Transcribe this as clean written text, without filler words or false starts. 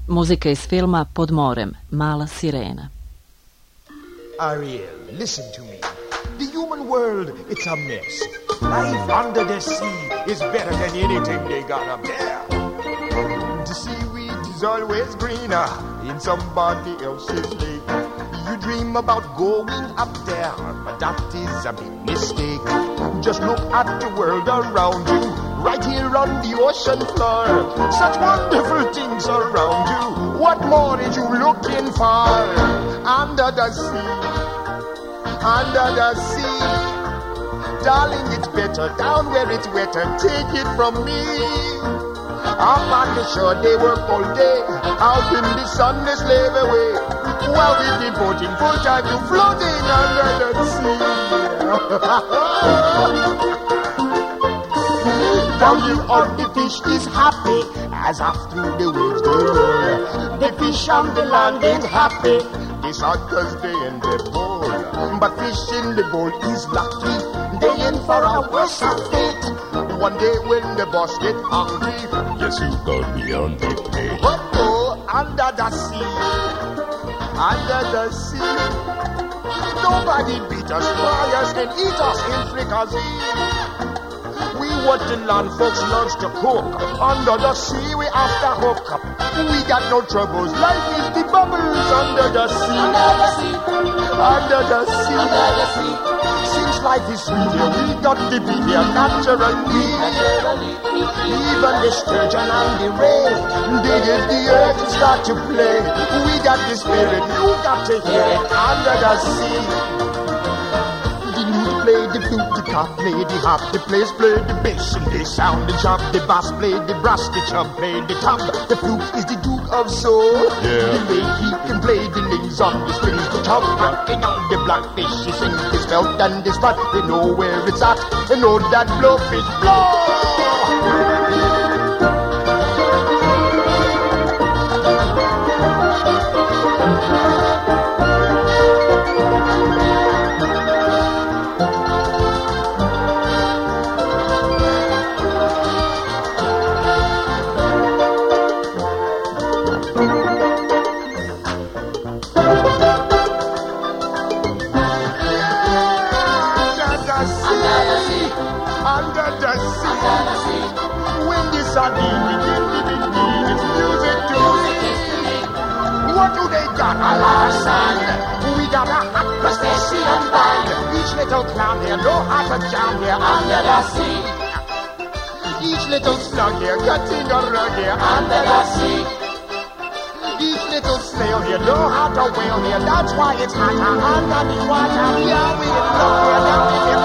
Muzika iz filma Pod morem, Mala sirena. Ariel, listen to me. The human world, it's a mess. Life under the sea is better than anything they got up there. The seaweed is always greener in somebody else's lake. You dream about going up there, but that is a big mistake. Just look at the world around you, right here on the ocean floor. Such wonderful things around you. What more is you looking for? Under the sea, under the sea. Darling, it's better down where it's wetter. Take it from me. Up on the shore, they work all day. Out in the sun, they slave away. While we've been devoting full time to floating under the sea. Down here on the fish is happy as off through the waves they roll. The fish on the land ain't happy. They sad 'cause they in the bowl. But fish in the bowl is lucky. They in for a worse fate. One day when the boss get hungry, yes, you got me on the plate. Oh, under the sea, under the sea. Nobody beat us, fry us, and eat us in fricassee. We what the land folks loves to cook. Under the sea, we after hook up. We got no troubles. Life is the bubbles under the sea. Under the sea. Under the sea. Under the sea. Since life is sweet here, we got to be here naturally. Even the sturgeon and the ray, they get the earth and start to play. We got the spirit, you got to hear it under the sea. The lute play, the flute, the cop play, the harp, the players play the bass, and they sound the chop, the bass play, the brass, the chub play the top. The flute is the Duke of Soul. Yeah. The way he can play the lings on the strings, the top rocking on the blackfish. He sings his belt and his spot. They know where it's at. They know that blowfish blow. We got a hot crustacean band. Each little clown here know how to jam here under the sea. Each little slug here cutting a rug here under the sea. Each little snail here know how to whale here. That's why it's hotter under the water. Yeah, we love here.